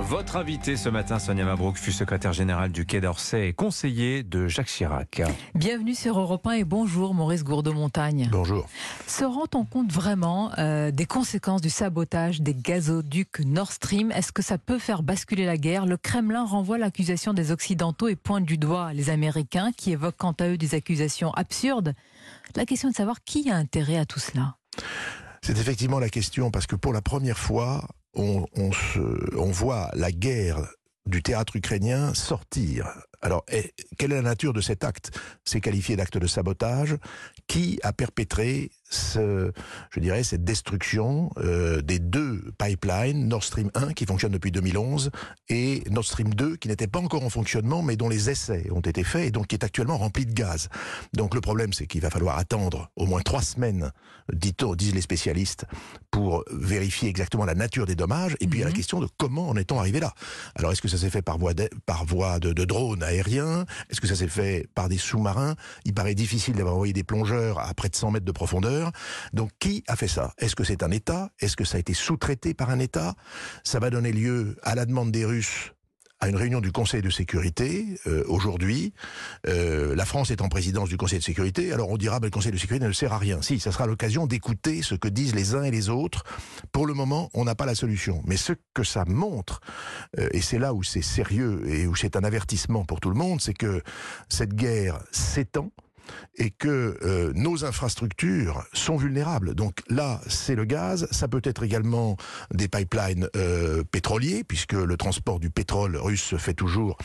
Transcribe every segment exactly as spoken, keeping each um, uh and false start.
Votre invité ce matin, Sonia Mabrouk, fut secrétaire générale du Quai d'Orsay et conseiller de Jacques Chirac. Bienvenue sur Europe un et bonjour Maurice Gourdeau-Montagne. Bonjour. Se rend-on compte vraiment euh, des conséquences du sabotage des gazoducs Nord Stream? Est-ce que ça peut faire basculer la guerre? Le Kremlin renvoie l'accusation des Occidentaux et pointe du doigt les Américains qui évoquent quant à eux des accusations absurdes. La question est de savoir qui a intérêt à tout cela. C'est effectivement la question parce que pour la première fois, on, on, se, on voit la guerre du théâtre ukrainien sortir. Alors, eh, quelle est la nature de cet acte? C'est qualifié d'acte de sabotage. Qui a perpétré ce, je dirais, cette destruction euh, des deux pipelines, Nord Stream un qui fonctionne depuis deux mille onze et Nord Stream deux qui n'était pas encore en fonctionnement mais dont les essais ont été faits et donc qui est actuellement rempli de gaz. Donc le problème c'est qu'il va falloir attendre au moins trois semaines, dit-on, disent les spécialistes, pour vérifier exactement la nature des dommages. Et puis il y a la question de comment en est-on arrivé là. Alors est-ce que ça s'est fait par voie de, par voie de, de drone aérien? Est-ce que ça s'est fait par des sous-marins? Il paraît difficile d'avoir envoyé des plongeurs à près de cent mètres de profondeur. Donc qui a fait ça? Est-ce que c'est un État? Est-ce que ça a été sous-traité par un État? Ça va donner lieu, à la demande des Russes, à une réunion du Conseil de sécurité euh, aujourd'hui. Euh, la France est en présidence du Conseil de sécurité. Alors on dira que ben, le Conseil de sécurité ne sert à rien. Si, ça sera l'occasion d'écouter ce que disent les uns et les autres. Pour le moment, on n'a pas la solution. Mais ce que ça montre, euh, et c'est là où c'est sérieux et où c'est un avertissement pour tout le monde, c'est que cette guerre s'étend et que euh, nos infrastructures sont vulnérables. Donc là, c'est le gaz, ça peut être également des pipelines euh, pétroliers, puisque le transport du pétrole russe se fait toujours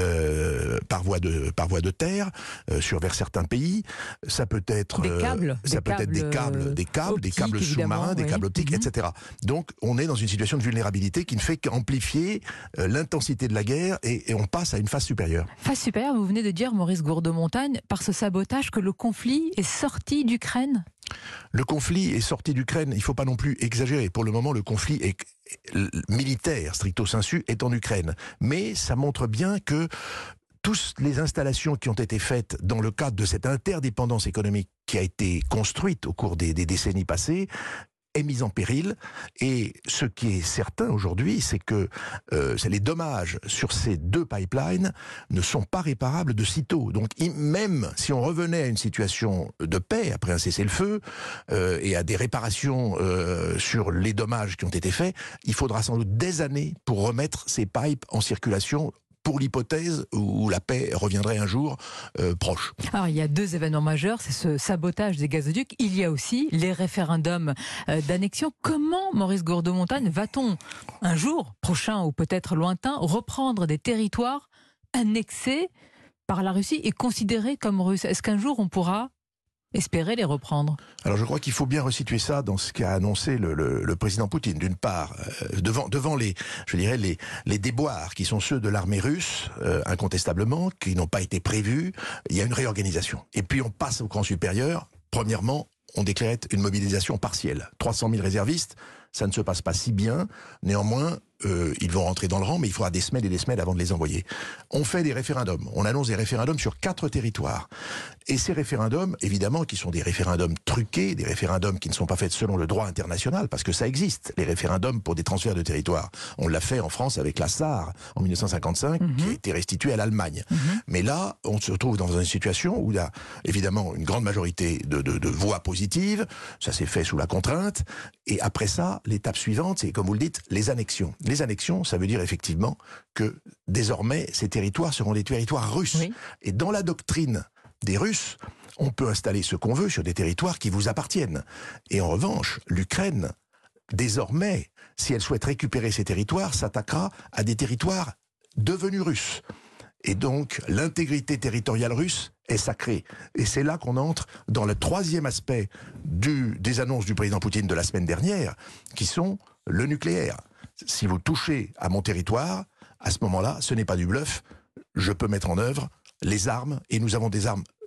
euh, par voie de par voie de terre, euh, sur vers certains pays. Ça peut être des câbles, euh, ça des peut câbles être des câbles, des câbles, optiques, des câbles sous-marins, des oui. câbles optiques, Mm-hmm. et cetera. Donc on est dans une situation de vulnérabilité qui ne fait qu'amplifier euh, l'intensité de la guerre et, et on passe à une phase supérieure. Phase supérieure, vous venez de dire, Maurice Gourdeau-Montagne, par ce sabotage que le conflit est sorti d'Ukraine? Le conflit est sorti d'Ukraine, il ne faut pas non plus exagérer. Pour le moment, le conflit est militaire, stricto sensu, est en Ukraine. Mais ça montre bien que toutes les installations qui ont été faites dans le cadre de cette interdépendance économique qui a été construite au cours des, des décennies passées est mise en péril. Et ce qui est certain aujourd'hui, c'est que euh, c'est les dommages sur ces deux pipelines ne sont pas réparables de sitôt. Donc même si on revenait à une situation de paix après un cessez-le-feu euh, et à des réparations euh, sur les dommages qui ont été faits, il faudra sans doute des années pour remettre ces pipes en circulation, pour l'hypothèse où la paix reviendrait un jour euh, proche. Alors il y a deux événements majeurs, c'est ce sabotage des gazoducs, il y a aussi les référendums euh, d'annexion. Comment, Maurice Gourdeau-Montagne, va-t-on un jour prochain ou peut-être lointain reprendre des territoires annexés par la Russie et considérés comme russes? Est-ce qu'un jour on pourra espérer les reprendre? Alors je crois qu'il faut bien resituer ça dans ce qu'a annoncé le, le, le président Poutine. D'une part, euh, devant, devant les, je dirais les, les déboires qui sont ceux de l'armée russe, euh, incontestablement, qui n'ont pas été prévus, il y a une réorganisation. Et puis on passe au cran supérieur. Premièrement, on décrète une mobilisation partielle. trois cent mille réservistes, ça ne se passe pas si bien. Néanmoins, euh, ils vont rentrer dans le rang, mais il faudra des semaines et des semaines avant de les envoyer. On fait des référendums. On annonce des référendums sur quatre territoires. Et ces référendums, évidemment, qui sont des référendums truqués, des référendums qui ne sont pas faits selon le droit international, parce que ça existe, les référendums pour des transferts de territoire. On l'a fait en France avec la Sarre, en mille neuf cent cinquante-cinq, mmh. qui a été restituée à l'Allemagne. Mmh. Mais là, on se retrouve dans une situation où il y a évidemment une grande majorité de, de, de voix positives, ça s'est fait sous la contrainte, et après ça, l'étape suivante, c'est, comme vous le dites, les annexions. Les annexions, ça veut dire effectivement que désormais, ces territoires seront des territoires russes. Oui. Et dans la doctrine des Russes, on peut installer ce qu'on veut sur des territoires qui vous appartiennent. Et en revanche, l'Ukraine, désormais, si elle souhaite récupérer ces territoires, s'attaquera à des territoires devenus russes. Et donc, l'intégrité territoriale russe est sacrée. Et c'est là qu'on entre dans le troisième aspect du, des annonces du président Poutine de la semaine dernière, qui sont le nucléaire. Si vous touchez à mon territoire, à ce moment-là, ce n'est pas du bluff, je peux mettre en œuvre les armes, et nous avons des armes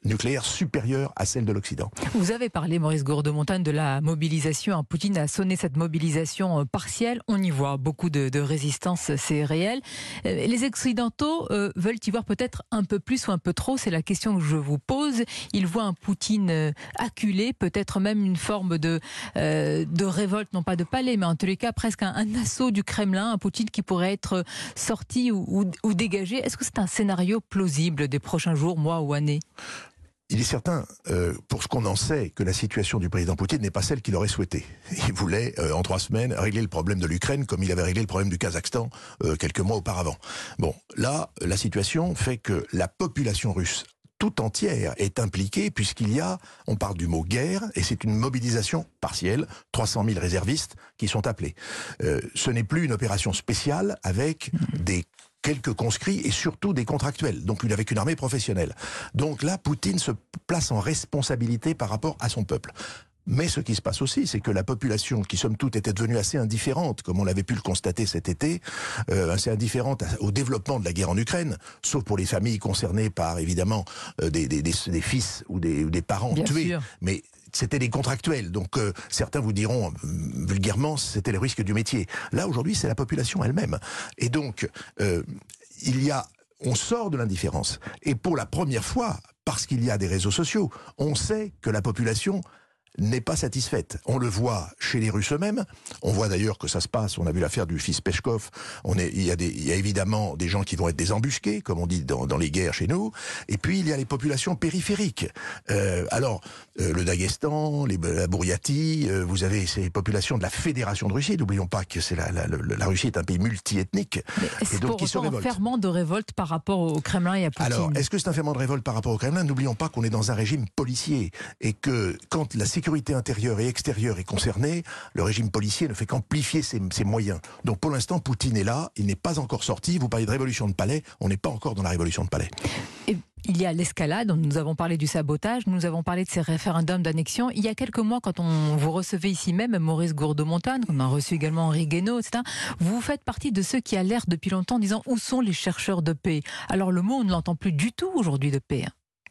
nucléaire supérieure à celle de l'Occident. Vous avez parlé, Maurice Gourde-Montagne, de la mobilisation. Poutine a sonné cette mobilisation partielle. On y voit beaucoup de, de résistance, c'est réel. Les Occidentaux euh, veulent y voir peut-être un peu plus ou un peu trop. C'est la question que je vous pose. Ils voient un Poutine acculé, peut-être même une forme de, euh, de révolte, non pas de palais, mais en tous les cas presque un, un assaut du Kremlin, un Poutine qui pourrait être sorti ou, ou, ou dégagé. Est-ce que c'est un scénario plausible des prochains jours, mois ou années ? Il est certain, euh, pour ce qu'on en sait, que la situation du président Poutine n'est pas celle qu'il aurait souhaité. Il voulait, euh, en trois semaines, régler le problème de l'Ukraine comme il avait réglé le problème du Kazakhstan euh, quelques mois auparavant. Bon, là, la situation fait que la population russe tout entière est impliquée, puisqu'il y a, on parle du mot guerre, et c'est une mobilisation partielle, trois cent mille réservistes qui sont appelés. Euh, ce n'est plus une opération spéciale avec des quelques conscrits et surtout des contractuels, donc une, avec une armée professionnelle. Donc là, Poutine se place en responsabilité par rapport à son peuple. Mais ce qui se passe aussi, c'est que la population, qui somme toute était devenue assez indifférente, comme on l'avait pu le constater cet été, euh, assez indifférente au développement de la guerre en Ukraine, sauf pour les familles concernées par, évidemment, euh, des, des, des, des fils ou des, ou des parents Bien tués. sûr. Mais c'était des contractuels, donc euh, certains vous diront, euh, vulgairement, c'était le risque du métier. Là, aujourd'hui, c'est la population elle-même. Et donc, euh, il y a... On sort de l'indifférence. Et pour la première fois, parce qu'il y a des réseaux sociaux, on sait que la population n'est pas satisfaite. On le voit chez les Russes eux-mêmes. On voit d'ailleurs que ça se passe. On a vu l'affaire du fils Peshkov. On est, il y a des, il y a évidemment des gens qui vont être des embusqués, comme on dit dans, dans les guerres chez nous. Et puis il y a les populations périphériques. Euh, alors euh, le Daghestan, les, la Bouriatie. Euh, vous avez ces populations de la Fédération de Russie. N'oublions pas que c'est la, la, la, la Russie est un pays multiethnique. Et donc qui se révolte. Un ferment de révolte par rapport au Kremlin et à Poutine. Alors, est-ce que c'est un ferment de révolte par rapport au Kremlin ? N'oublions pas qu'on est dans un régime policier et que quand la sécurité sécurité intérieure et extérieure est concernée, le régime policier ne fait qu'amplifier ses, ses moyens. Donc pour l'instant, Poutine est là, il n'est pas encore sorti. Vous parlez de révolution de palais, on n'est pas encore dans la révolution de palais. Et il y a l'escalade, nous avons parlé du sabotage, nous avons parlé de ces référendums d'annexion. Il y a quelques mois, quand on vous recevait ici même, Maurice Gourde-Montagne, on a reçu également Henri Guénaud, et cetera, vous faites partie de ceux qui alertent depuis longtemps en disant où sont les chercheurs de paix. Alors le mot, on ne l'entend plus du tout aujourd'hui de paix.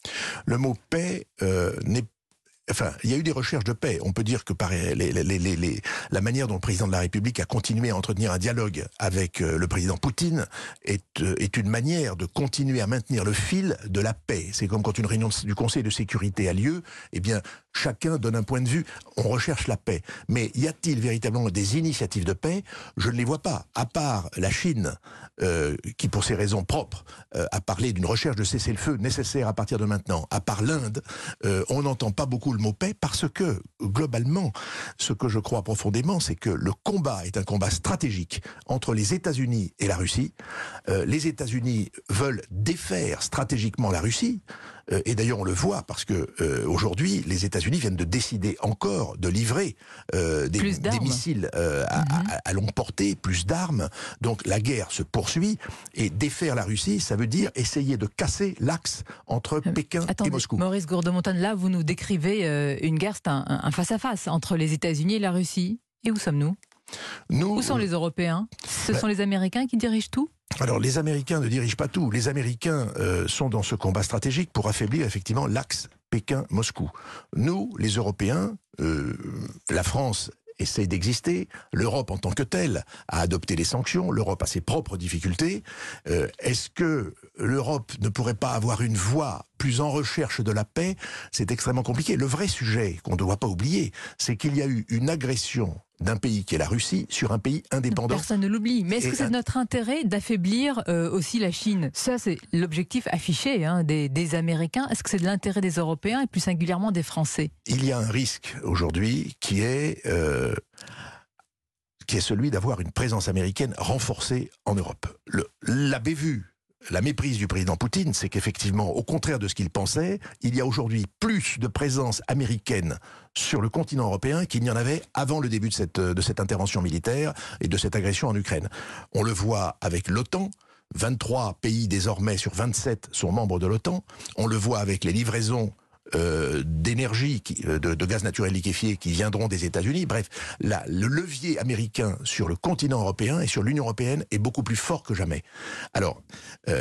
Le mot paix euh, n'est Enfin, il y a eu des recherches de paix. On peut dire que par les, les, les, les, les, la manière dont le président de la République a continué à entretenir un dialogue avec euh, le président Poutine est, euh, est une manière de continuer à maintenir le fil de la paix. C'est comme quand une réunion du Conseil de sécurité a lieu, eh bien, chacun donne un point de vue, on recherche la paix. Mais y a-t-il véritablement des initiatives de paix ? Je ne les vois pas. À part la Chine, euh, qui pour ses raisons propres euh, a parlé d'une recherche de cessez-le-feu nécessaire à partir de maintenant, à part l'Inde, euh, on n'entend pas beaucoup le mot paix parce que, globalement, ce que je crois profondément, c'est que le combat est un combat stratégique entre les États-Unis et la Russie. Euh, les États-Unis veulent défaire stratégiquement la Russie. Euh, et d'ailleurs, on le voit parce que euh, aujourd'hui, les États-Unis viennent de décider encore de livrer euh, des, des missiles euh, à, mm-hmm. à, à longue portée, plus d'armes. Donc la guerre se poursuit et défaire la Russie, ça veut dire essayer de casser l'axe entre euh, Pékin attendez, et Moscou. Maurice Gourde-Montagne, là, vous nous décrivez euh, une guerre, c'est un, un face-à-face entre les États-Unis et la Russie. Et où sommes-nous ? Nous, Où sont les Européens ? Ce ben, sont les Américains qui dirigent tout ? Alors, les Américains ne dirigent pas tout. Les Américains euh, sont dans ce combat stratégique pour affaiblir effectivement l'axe Pékin-Moscou. Nous, les Européens, euh, la France essaie d'exister, l'Europe en tant que telle a adopté les sanctions, l'Europe a ses propres difficultés. Euh, est-ce que l'Europe ne pourrait pas avoir une voie plus en recherche de la paix ? C'est extrêmement compliqué. Le vrai sujet qu'on ne doit pas oublier, c'est qu'il y a eu une agression d'un pays qui est la Russie sur un pays indépendant. Personne ne l'oublie. Mais est-ce que c'est un... notre intérêt d'affaiblir euh, aussi la Chine ? Ça, c'est l'objectif affiché hein, des, des Américains. Est-ce que c'est de l'intérêt des Européens et plus singulièrement des Français ? Il y a un risque aujourd'hui qui est, euh, qui est celui d'avoir une présence américaine renforcée en Europe. Le, la bévue, la méprise du président Poutine, c'est qu'effectivement, au contraire de ce qu'il pensait, il y a aujourd'hui plus de présence américaine sur le continent européen qu'il n'y en avait avant le début de cette, de cette intervention militaire et de cette agression en Ukraine. On le voit avec l'OTAN. vingt-trois pays désormais sur vingt-sept sont membres de l'OTAN. On le voit avec les livraisons Euh, d'énergie, qui, de, de gaz naturel liquéfié qui viendront des États-Unis. Bref, la, le levier américain sur le continent européen et sur l'Union européenne est beaucoup plus fort que jamais. Alors, euh,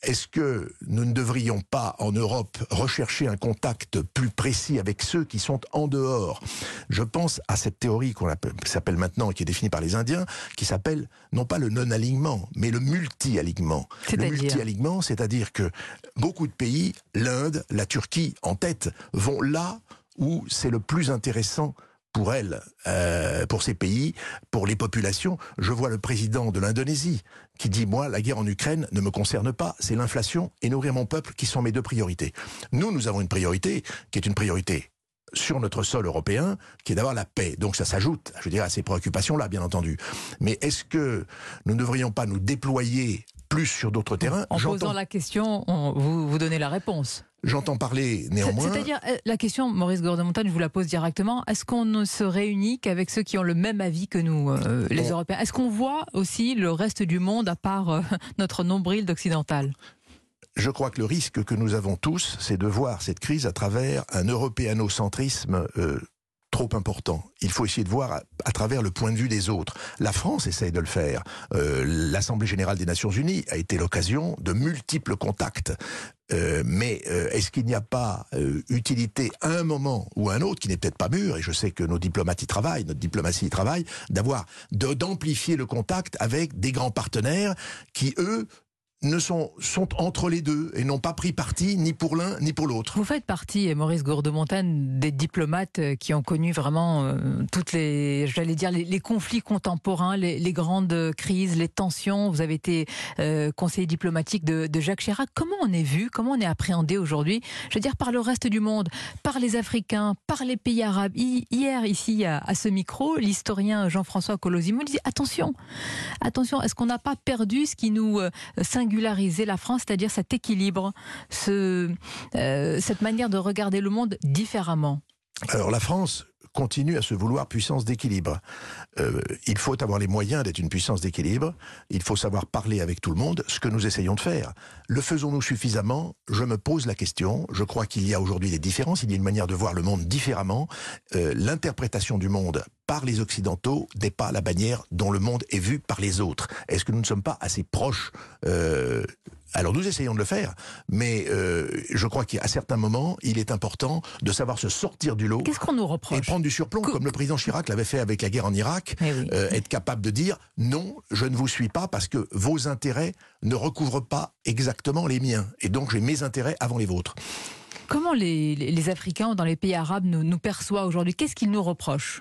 est-ce que nous ne devrions pas, en Europe, rechercher un contact plus précis avec ceux qui sont en dehors? Je pense à cette théorie qu'on appelle, qui s'appelle maintenant, qui est définie par les Indiens, qui s'appelle non pas le non-alignement, mais le multi-alignement. Le multi-alignement, c'est-à-dire que beaucoup de pays, l'Inde, la Turquie en tête, vont là où c'est le plus intéressant pour elles, euh, pour ces pays, pour les populations. Je vois le président de l'Indonésie qui dit « Moi, la guerre en Ukraine ne me concerne pas, c'est l'inflation et nourrir mon peuple qui sont mes deux priorités. » Nous, nous avons une priorité qui est une priorité sur notre sol européen, qui est d'avoir la paix. Donc ça s'ajoute, je dirais, à ces préoccupations-là, bien entendu. Mais est-ce que nous ne devrions pas nous déployer plus sur d'autres terrains? En posant la question, on, vous, vous donnez la réponse. J'entends parler néanmoins... C'est-à-dire, la question, Maurice Gorde-Montagne, je vous la pose directement, est-ce qu'on ne se réunit qu'avec ceux qui ont le même avis que nous, euh, les on... Européens? Est-ce qu'on voit aussi le reste du monde à part euh, notre nombril d'occidental? Je crois que le risque que nous avons tous, c'est de voir cette crise à travers un européanocentrisme euh, trop important. Il faut essayer de voir à, à travers le point de vue des autres. La France essaye de le faire. Euh, L'Assemblée générale des Nations unies a été l'occasion de multiples contacts. Euh, mais euh, est-ce qu'il n'y a pas euh, utilité à un moment ou à un autre, qui n'est peut-être pas mûr, et je sais que nos diplomates y travaillent, notre diplomatie y travaille, d'avoir, de, d'amplifier le contact avec des grands partenaires qui, eux, ne sont, sont entre les deux et n'ont pas pris parti ni pour l'un ni pour l'autre. Vous faites partie, Maurice Gorde-Montagne, des diplomates qui ont connu vraiment euh, toutes les, j'allais dire, les, les conflits contemporains, les, les grandes crises, les tensions. Vous avez été euh, conseiller diplomatique de, de Jacques Chirac. Comment on est vu, comment on est appréhendé aujourd'hui, je veux dire, par le reste du monde, par les Africains, par les pays arabes? Hier, ici, à, à ce micro, l'historien Jean-François Colosimo disait attention, attention, est-ce qu'on n'a pas perdu ce qui nous euh, singularise la France, c'est-à-dire cet équilibre, ce, euh, cette manière de regarder le monde différemment? Alors la France continue à se vouloir puissance d'équilibre. Euh, il faut avoir les moyens d'être une puissance d'équilibre, il faut savoir parler avec tout le monde, ce que nous essayons de faire. Le faisons-nous suffisamment? Je me pose la question. Je crois qu'il y a aujourd'hui des différences, il y a une manière de voir le monde différemment. Euh, l'interprétation du monde par les Occidentaux n'est pas la manière dont le monde est vu par les autres. Est-ce que nous ne sommes pas assez proches? euh, Alors nous essayons de le faire, mais euh, je crois qu'à certains moments, il est important de savoir se sortir du lot. Qu'est-ce qu'on nous reproche? Et prendre du surplomb, que... comme le président Chirac l'avait fait avec la guerre en Irak, eh oui. euh, être capable de dire « Non, je ne vous suis pas parce que vos intérêts ne recouvrent pas exactement les miens. Et donc j'ai mes intérêts avant les vôtres. » Comment les, les Africains dans les pays arabes nous, nous perçoivent aujourd'hui? Qu'est-ce qu'ils nous reprochent?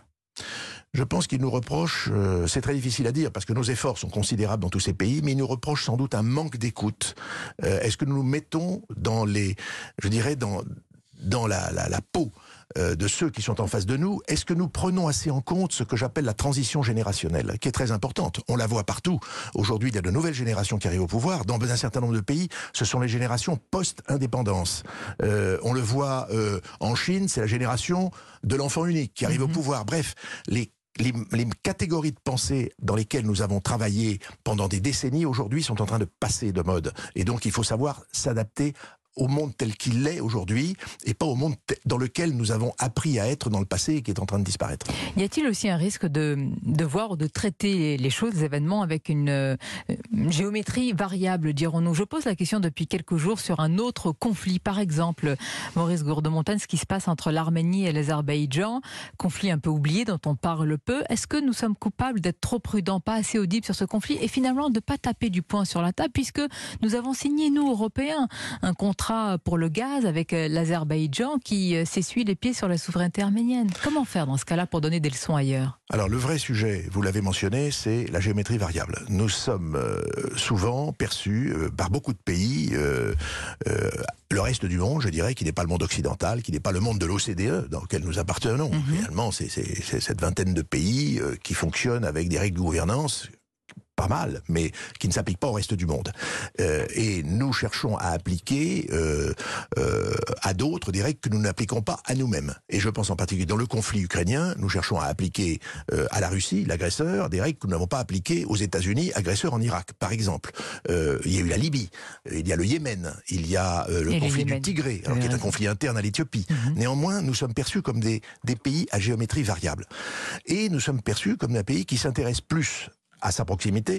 Je pense qu'ils nous reprochent, euh, c'est très difficile à dire parce que nos efforts sont considérables dans tous ces pays, mais ils nous reprochent sans doute un manque d'écoute. Euh, Est-ce que nous nous mettons dans les, je dirais, dans, dans la, la, la peau euh, de ceux qui sont en face de nous? Est-ce que nous prenons assez en compte ce que j'appelle la transition générationnelle, qui est très importante? On la voit partout. Aujourd'hui, il y a de nouvelles générations qui arrivent au pouvoir. Dans un certain nombre de pays, ce sont les générations post-indépendance. Euh, on le voit euh, en Chine, c'est la génération de l'enfant unique qui arrive mmh. au pouvoir. Bref, les Les, les catégories de pensée dans lesquelles nous avons travaillé pendant des décennies aujourd'hui sont en train de passer de mode. Et donc il faut savoir s'adapter au monde tel qu'il est aujourd'hui et pas au monde dans lequel nous avons appris à être dans le passé et qui est en train de disparaître. Y a-t-il aussi un risque de, de voir ou de traiter les choses, les événements avec une, euh, une géométrie variable, dirons-nous? Je pose la question depuis quelques jours sur un autre conflit. Par exemple, Maurice Gorde-Montagne, ce qui se passe entre l'Arménie et l'Azerbaïdjan, conflit un peu oublié dont on parle peu. Est-ce que nous sommes coupables d'être trop prudents, pas assez audibles sur ce conflit et finalement de ne pas taper du poing sur la table puisque nous avons signé, nous, Européens, un contrat pour le gaz avec l'Azerbaïdjan qui s'essuie les pieds sur la souveraineté arménienne? Comment faire dans ce cas-là pour donner des leçons ailleurs? Alors le vrai sujet, vous l'avez mentionné, c'est la géométrie variable. Nous sommes euh, souvent perçus euh, par beaucoup de pays, euh, euh, le reste du monde, je dirais, qui n'est pas le monde occidental, qui n'est pas le monde de l'O C D E dans lequel nous appartenons. Mm-hmm. Finalement, c'est cette vingtaine de pays euh, qui fonctionnent avec des règles de gouvernance pas mal, mais qui ne s'applique pas au reste du monde. Euh, et nous cherchons à appliquer euh, euh, à d'autres des règles que nous n'appliquons pas à nous-mêmes. Et je pense en particulier dans le conflit ukrainien, nous cherchons à appliquer euh, à la Russie, l'agresseur, des règles que nous n'avons pas appliquées aux États-Unis, agresseurs en Irak, par exemple. Euh, il y a eu la Libye, il y a le Yémen, il y a euh, le et conflit du Tigré, alors, qui est un conflit interne à l'Éthiopie. Mm-hmm. Néanmoins, nous sommes perçus comme des, des pays à géométrie variable. Et nous sommes perçus comme un pays qui s'intéresse plus à sa proximité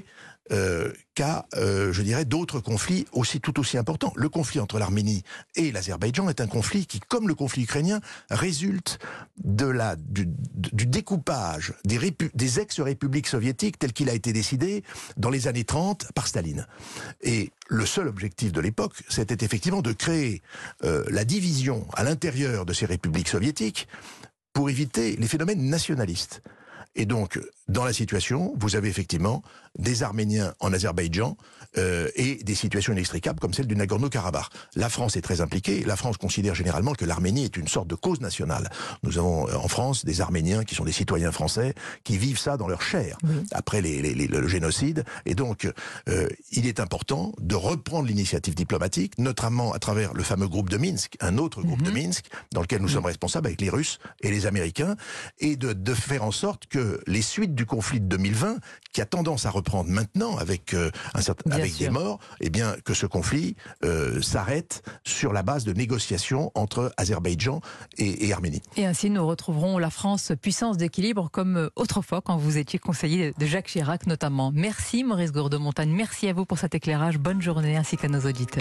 euh, qu'à, euh, je dirais, d'autres conflits aussi tout aussi importants. Le conflit entre l'Arménie et l'Azerbaïdjan est un conflit qui, comme le conflit ukrainien, résulte de la, du, du découpage des, répu, des ex-républiques soviétiques tel qu'il a été décidé dans les années trente par Staline. Et le seul objectif de l'époque, c'était effectivement de créer euh, la division à l'intérieur de ces républiques soviétiques pour éviter les phénomènes nationalistes. Et donc, dans la situation, vous avez effectivement des Arméniens en Azerbaïdjan euh, et des situations inextricables comme celle du Nagorno-Karabakh. La France est très impliquée. La France considère généralement que l'Arménie est une sorte de cause nationale. Nous avons euh, en France des Arméniens qui sont des citoyens français qui vivent ça dans leur chair oui. après les, les, les, le génocide. Et donc, euh, il est important de reprendre l'initiative diplomatique, notamment à travers le fameux groupe de Minsk, un autre groupe mm-hmm. de Minsk, dans lequel nous mm-hmm. sommes responsables avec les Russes et les Américains, et de, de faire en sorte que les suites du conflit de deux mille vingt, qui a tendance à reprendre maintenant avec, euh, un certain, avec des morts, eh bien, que ce conflit euh, s'arrête sur la base de négociations entre Azerbaïdjan et, et Arménie. Et ainsi, nous retrouverons la France puissance d'équilibre comme autrefois quand vous étiez conseiller de Jacques Chirac notamment. Merci Maurice Gourdeau-Montagne, merci à vous pour cet éclairage. Bonne journée ainsi qu'à nos auditeurs.